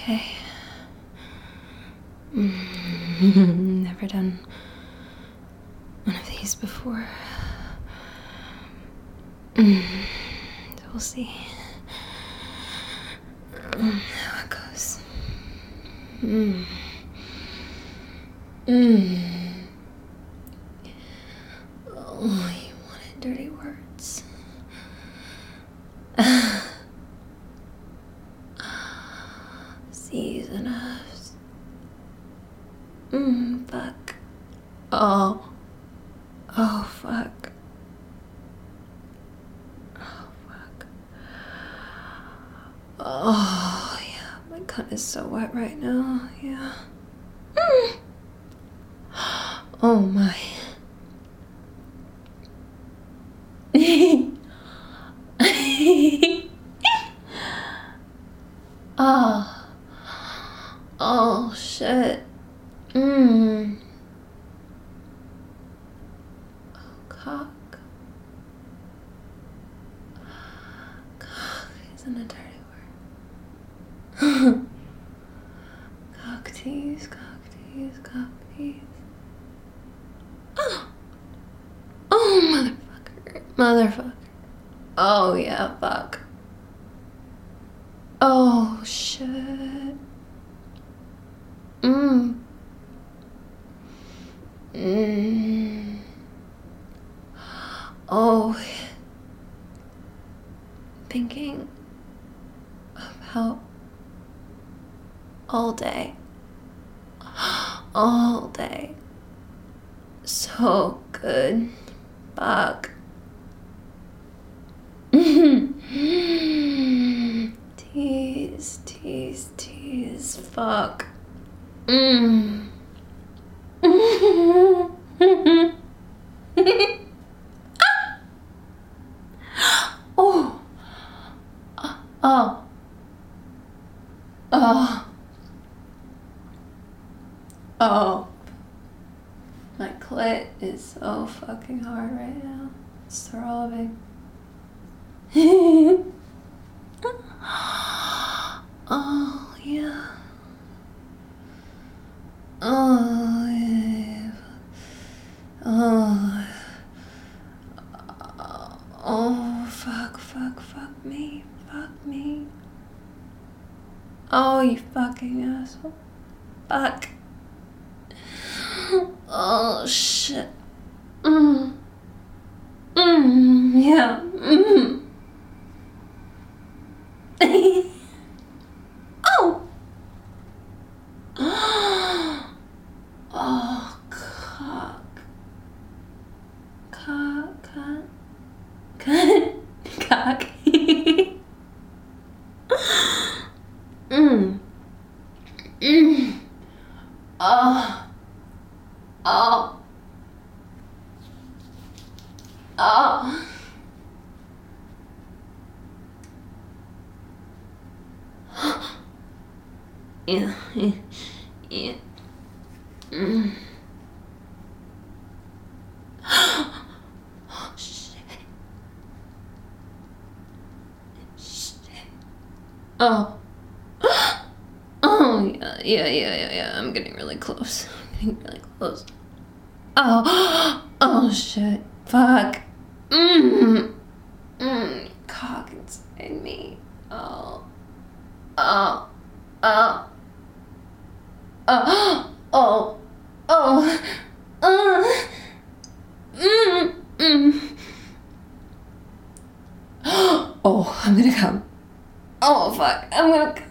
Okay. Never done one of these before. So we'll see how it goes. Oh, you wanted dirty words. C's and F's. Fuck. Oh, fuck. Oh, fuck. Oh, yeah, my cunt is so wet right now, yeah. Oh, my. Oh, shit. Oh, cock. Cock isn't a dirty word. Cock tease. Oh, motherfucker. Oh, yeah, fuck. Oh, shit. Oh, thinking about all day. All day. So good. Fuck. Tease. Fuck. Oh. My clit is so fucking hard right now. It's throbbing. Oh, yeah. Oh, yeah. Oh, fuck me. Oh, you fucking asshole. Fuck. Oh, shit. Yeah. Oh. Oh, cock. Cock. Yeah. Oh, shit. Oh. Oh, yeah. I'm getting really close. Oh, shit. Fuck. Cock inside me. Oh. Oh, I'm gonna come. Oh, fuck. I'm gonna come.